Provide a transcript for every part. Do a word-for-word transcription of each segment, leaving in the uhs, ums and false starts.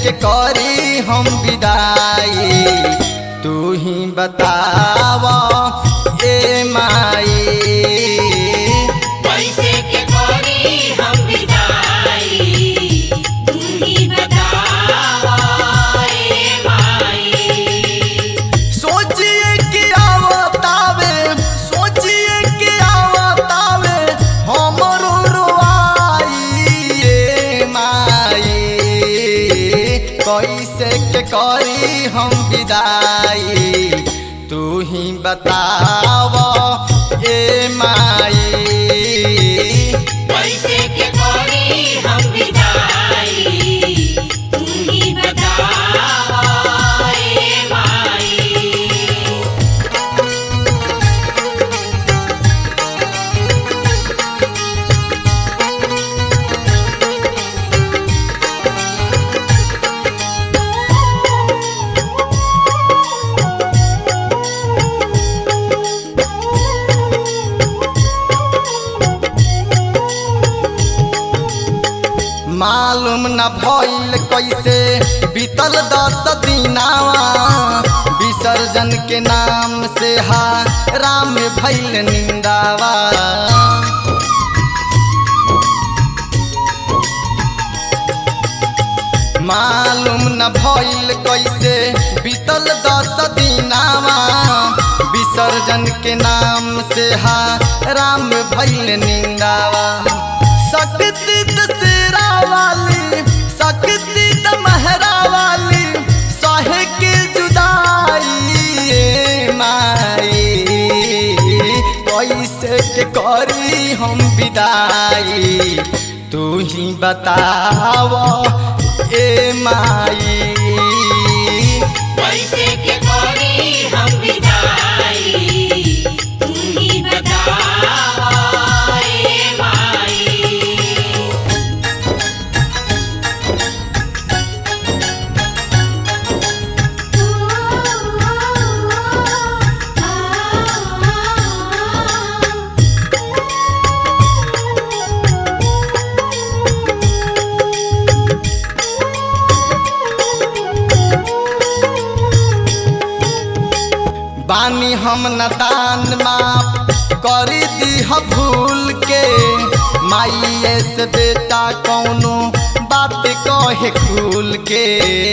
के करी हम विदाई तू ही बतावा ए माई। कैसे के करी हम विदाई तू ही बतावा ए माई। सोचिए कि आवतावे सोचिए कि आवतावे हमरो रुआई ए माई। कैसे के करी हम विदाई तू ही बतावा ए माई। कैसे के करी हम विदाई तू ही बतावा ए माई। मालूम न भइल कैसे बीतल दस दिनावा विसर्जन के नाम से हा राम भइल निंदावा। मालूम न भइल कैसे बीतल दस दिनावा विसर्जन के नाम से हा राम भइल निंदावा। शक्ति दशहरा वाली शक्ति दमहरा वाली सहे के जुदाई ए माई। कैसे के करी हम विदाई तू ही बतावा ए माई। कैसे के करी हम विदाई तू ही बतावा ए माई। बानी हम नदान माफ करी दी भूल के माइए से बेटा कौनो बात कहे खुल के।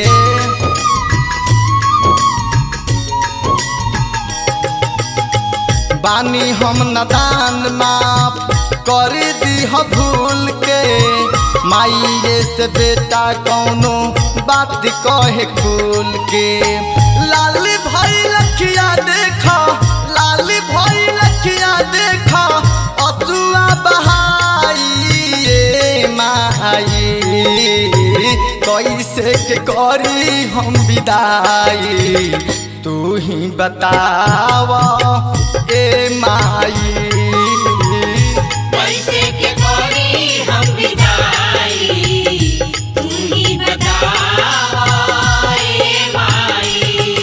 बानी हम नदान माफ करी दी भूल के माइए से बेटा कौनो बात कहे खुल के। लाल भाई लखिया देखा लाल भाई लखिया देखा अतुआ बहाई ए माई। कैसे के करी हम विदाई तू ही बतावा ए माई। कैसे के करी हम विदाई तू ही बतावा ए माई।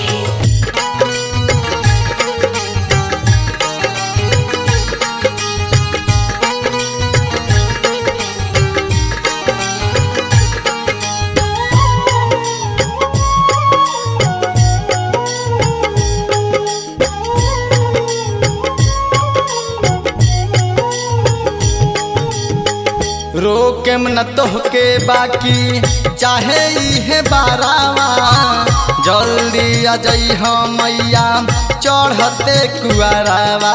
रोकेम न तोहके बाकी चाहे इहे बारावा जल्दी आ जइह मैया चढ़ते कुआरावा।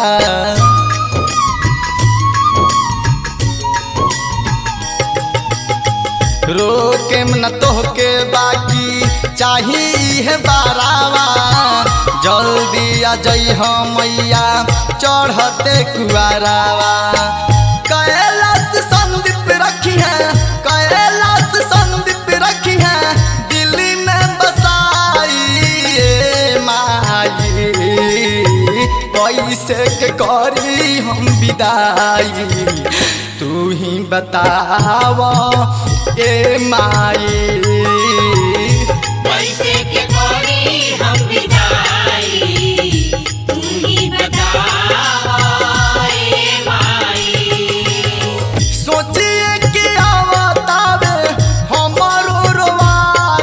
रोकेम न तोहके बाकी चाही इहे बारावा जल्दी आ जइह मैया चढ़ते कुआरावा। कैलाश संदीप रखी है कैलाश संदीप रखी है दिल्ली में बसाई ए माई। कैसे के करी हम विदाई तू ही बतावा ए माई। कैसे के करी हम विदाई तू ही बतावा ए माई। सोचिए कि आवतावे हमरो रोवा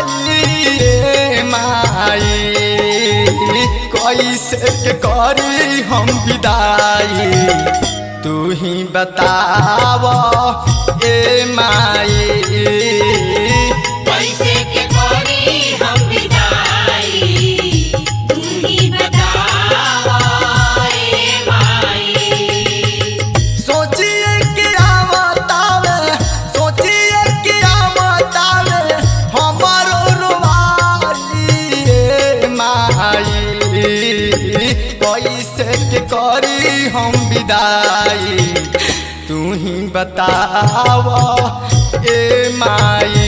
के करी हम विदाई तू ही बताव ए माई कैसे के करी हम विदाई तू ही बतावा ए माई। सोचिए कि आवतावे सोचिए कि आवतावे हमारो रुवाई ए माई कैसे के करी हम विदाई तू ही बताव ए माई।